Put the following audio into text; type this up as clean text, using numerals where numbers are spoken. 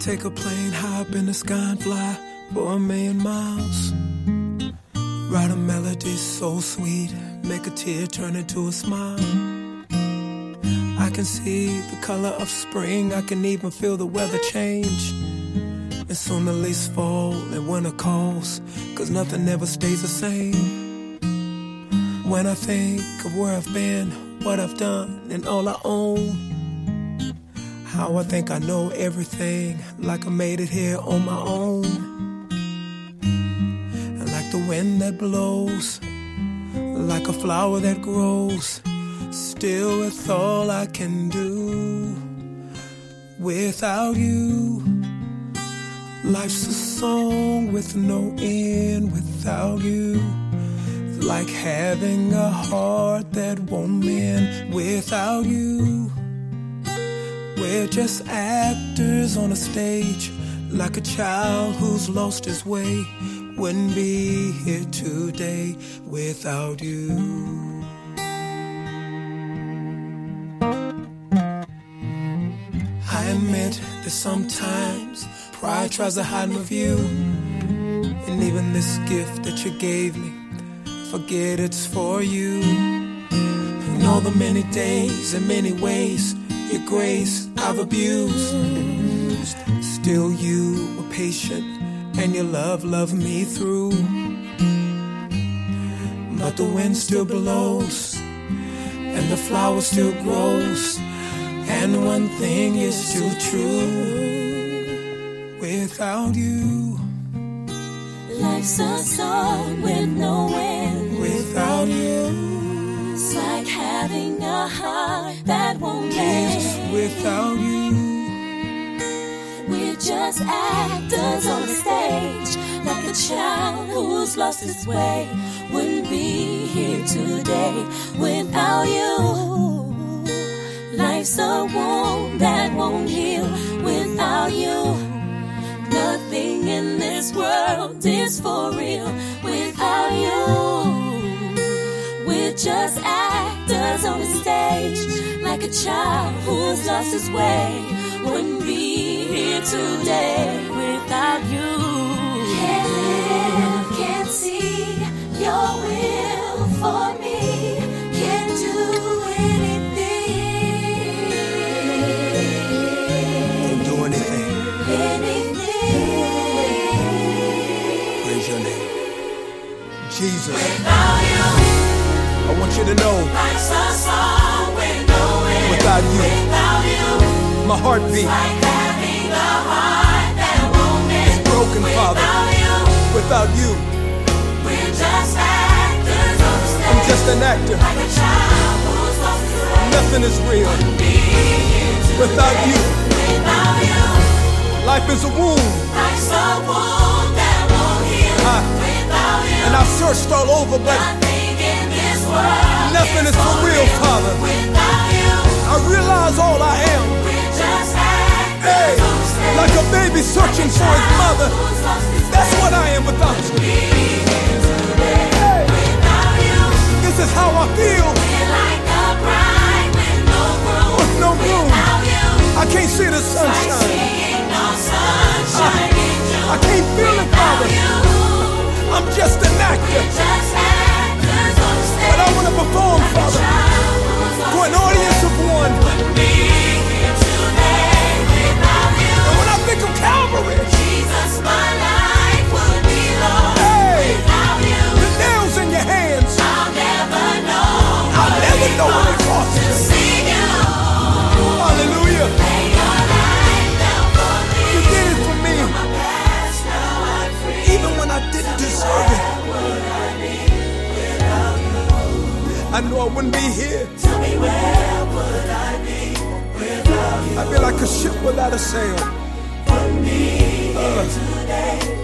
take a plane, hop in the sky and fly for 1,000,000 miles. Write a melody so sweet, make a tear turn into a smile. I can see the color of spring, I can even feel the weather change. And soon the leaves fall and winter calls, 'cause nothing ever stays the same. When I think of where I've been, what I've done, and all I own, how I think I know everything, like I made it here on my own. And like the wind that blows, like a flower that grows, still it's all I can do. Without you, life's a song with no end. Without you, it's like having a heart that won't mend. Without you, we're just actors on a stage, like a child who's lost his way. Wouldn't be here today without you. I admit that sometimes pride tries to hide my view, and even this gift that you gave me, forget it's for you. And all the many days and many ways your grace I've abused, still you were patient and your love loved me through. But the wind still blows and the flower still grows, and one thing is still true. Without you, life's a song with no end. Without you, it's like having a heart that won't Jesus, mend. without you, We're just actors on the stage, like a child who's lost his way. Wouldn't be here today without you. Life's a wound that won't heal without you. Nothing in this world is for real without you. We're just actors on the stage, like a child who's lost his way. Wouldn't be here today without you. Can't live, can't see your will for me. Can't do anything. don't do anything. Praise your name, Jesus. Without you, I want you to know, life's a song with no end. without you, Without you, my heartbeat like having a heart that won't is mend. broken, Father. Without you, Without you, we're just actors on the stage. I'm just an actor. Like a child who's lost his way. Nothing is real Be here today. without you. Without you, Life is a wound, life's a wound that won't heal. Without you, and I've searched all over, but nothing in this world nothing is for real, Father. Without you, I realize all I am, we're just actors hey, on the stage. like a baby searching for his mother. Who's lost his That's what I am without you. Be here today. Hey, Without you, this is how I feel, we're like a bride with no groom. with no room. Without you, I can't see the like sunshine. seeing no sunshine in June. I can't feel it, Father. I'm just an actor, Just actors on the stage. but I want to perform, Father, to an audience of one. Be here today without you. And when I think of Calvary, Jesus, my life would be lost. hey, Without you, the nails in your hands, I'll never know. I'll never know what it costs. To see you, Hallelujah. lay your life down for me. You did it for me, My past, now I'm free. even when I didn't deserve it. I know I wouldn't be here. Tell me where would I be without you? I'd be like a ship without a sail. Put me here today